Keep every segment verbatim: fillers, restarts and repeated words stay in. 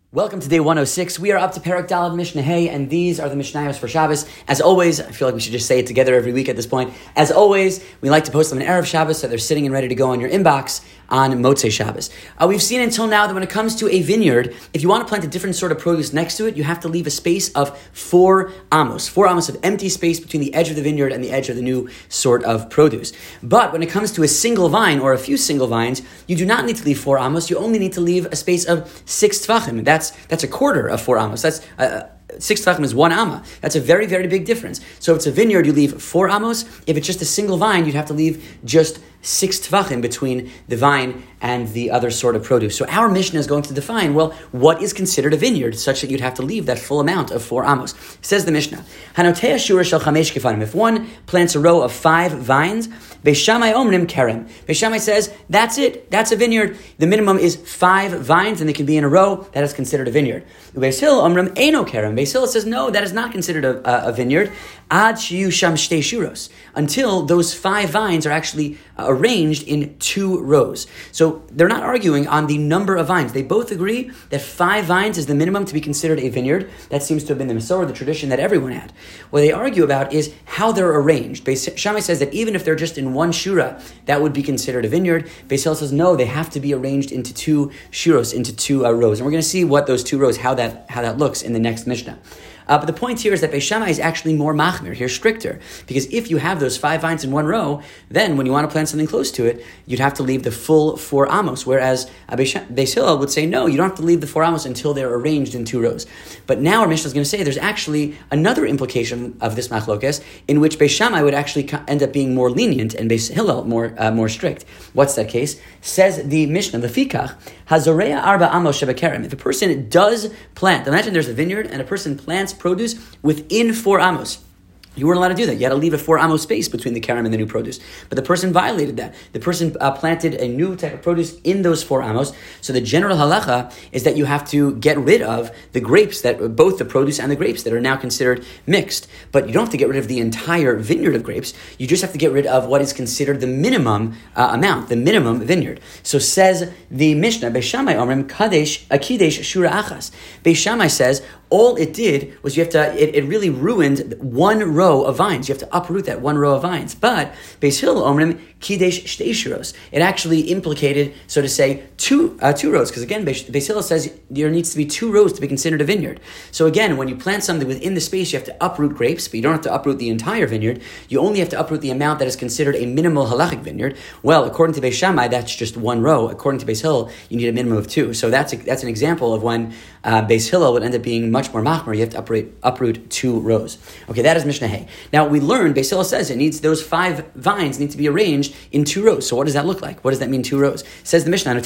Welcome to day one oh six. We are up to Perek Daled Mishnah Hey, and these are the Mishnayos for Shabbos. As always, I feel like we should just say it together every week at this point. As always, we like to post them in Erev Shabbos so they're sitting and ready to go on your inbox on Motzei Shabbos. Uh, we've seen until now that when it comes to a vineyard, if you want to plant a different sort of produce next to it, you have to leave a space of four amos, four amos of empty space between the edge of the vineyard and the edge of the new sort of produce. But when it comes to a single vine or a few single vines, you do not need to leave four amos. You only need to leave a space of six tvachim. That's that's a quarter of four amos. That's uh, Six tvachim is one amma. That's a very, very big difference. So if it's a vineyard, you leave four amos. If it's just a single vine, you'd have to leave just six tvachim between the vine and the other sort of produce. So our Mishnah is going to define, well, what is considered a vineyard, such that you'd have to leave that full amount of four amos. Says the Mishnah, Hanotea shura shel chamesh kefanim. If one plants a row of five vines, Beis Shammai omrim kerem. Beis Shammai says, that's it, that's a vineyard. The minimum is five vines, and they can be in a row. That is considered a vineyard. Beis Hillel omrim eino kerem. Beis Hillel says, no, that is not considered a, a vineyard. Ad shiyu sham shtei shuros. Until those five vines are actually uh, arranged in two rows. So they're not arguing on the number of vines. They both agree that five vines is the minimum to be considered a vineyard. That seems to have been the Masorah, the tradition that everyone had. What they argue about is how they're arranged. Beis Shammai says that even if they're just in one shura, that would be considered a vineyard. Beis Hillel says, no, they have to be arranged into two shuros, into two uh, rows. And we're going to see what those two rows, how that how that looks in the next Mishnah. Uh, but the point here is that Beis Shammai is actually more machmir, here stricter. Because if you have those five vines in one row, then when you want to plant something close to it, you'd have to leave the full four amos. Whereas uh, Beis Hillel would say, no, you don't have to leave the four amos until they're arranged in two rows. But now our Mishnah is going to say there's actually another implication of this machlokes, in which Beis Shammai would actually end up being more lenient and Beis Hillel more uh, more strict. What's that case? Says the Mishnah, the Fikach, Hazoreya arba amos shebekerem. If a person does plant, imagine there's a vineyard and a person plants produce within four amos. You weren't allowed to do that. You had to leave a four amos space between the kerem and the new produce. But the person violated that. The person uh, planted a new type of produce in those four amos. So the general halacha is that you have to get rid of the grapes, that both the produce and the grapes that are now considered mixed. But you don't have to get rid of the entire vineyard of grapes. You just have to get rid of what is considered the minimum uh, amount, the minimum vineyard. So says the Mishnah, Beis Shammai omrim kadesh akidesh shura achas. Beis Shammai says, all it did was you have to, it, it really ruined one row of vines. You have to uproot that one row of vines. But Beis Hillel omrim kidesh shtei shuros. It actually implicated, so to say, two uh, two rows. Because again, Beis, Beis Hillel says there needs to be two rows to be considered a vineyard. So again, when you plant something within the space, you have to uproot grapes, but you don't have to uproot the entire vineyard. You only have to uproot the amount that is considered a minimal halachic vineyard. Well, according to Beis Shammai, that's just one row. According to Beis Hillel, you need a minimum of two. So that's a, that's an example of when uh, Beis Hillel would end up being much more machmir. You have to uproot, uproot two rows. Okay, that is Mishnah Hey. Now we learned, Beis Hillel says it needs, those five vines need to be arranged in two rows. So what does that look like? What does that mean, two rows? Says the Mishnah,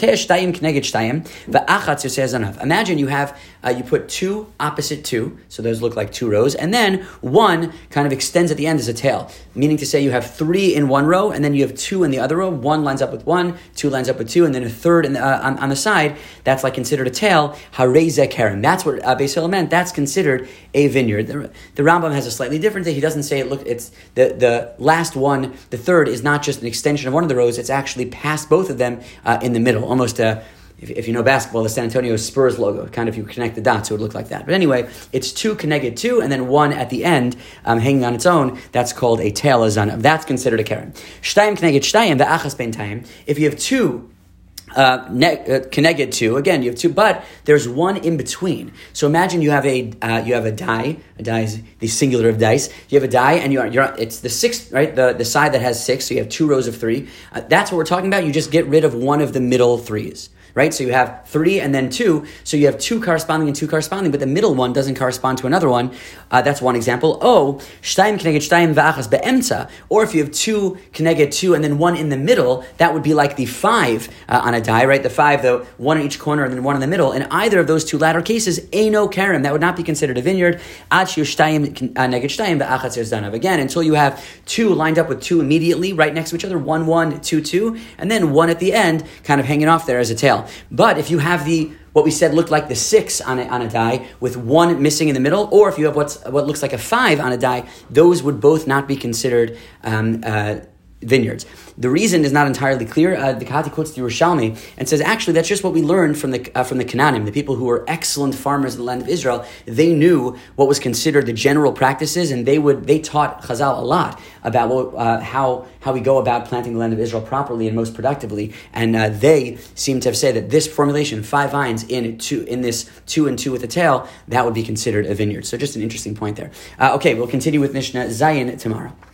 imagine you have, uh, you put two opposite two, so those look like two rows, and then one kind of extends at the end as a tail, meaning to say you have three in one row, and then you have two in the other row. One lines up with one, two lines up with two, and then a third in the, uh, on, on the side. That's like considered a tail. Harei kerem. That's what uh, Beis Hillel meant. That's considered a vineyard. The, the Rambam has a slightly different thing. He doesn't say it. Look, it's the the last one. The third is not just an extension of one of the rows. It's actually past both of them uh, in the middle, almost a. If, if you know basketball, the San Antonio Spurs logo, kind of, if you connect the dots, it would look like that. But anyway, it's two connected two, and then one at the end, um, hanging on its own. That's called a tail azanav. That's considered a keren. Shtayim connected shtayim, the achas ben time. If you have two Uh, ne- uh, connected to, again, you have two, but there's one in between. So imagine you have a uh, you have a die. A die is the singular of dice. You have a die, and you're you're it's the sixth, right? The the side that has six. So you have two rows of three. Uh, that's what we're talking about. You just get rid of one of the middle threes. Right? So you have three and then two. So you have two corresponding and two corresponding, but the middle one doesn't correspond to another one. Uh, that's one example. Oh, shtayim keneged shtayim v'achas be'emtza. Or if you have two keneged two and then one in the middle, that would be like the five uh, on a die, right? The five, the one in each corner and then one in the middle. In either of those two latter cases, eino kerem. That would not be considered a vineyard. Ad shiur shtayim neged shtayim v'achas zanav. Again, until you have two lined up with two immediately right next to each other, one, one, two, two, and then one at the end, kind of hanging off there as a tail. But if you have the what we said looked like the six on a, on a die with one missing in the middle, or if you have what's what looks like a five on a die, those would both not be considered um, uh, vineyards. The reason is not entirely clear. Uh, the Kahati quotes the Yerushalmi and says, actually, that's just what we learned from the uh, from the Canaanim, the people who were excellent farmers in the land of Israel. They knew what was considered the general practices, and they would they taught Chazal a lot about what, uh, how how we go about planting the land of Israel properly and most productively. And uh, they seem to have said that this formulation, five vines in two in this two and two with a tail, that would be considered a vineyard. So just an interesting point there. Uh, okay, we'll continue with Mishnah Zayin tomorrow.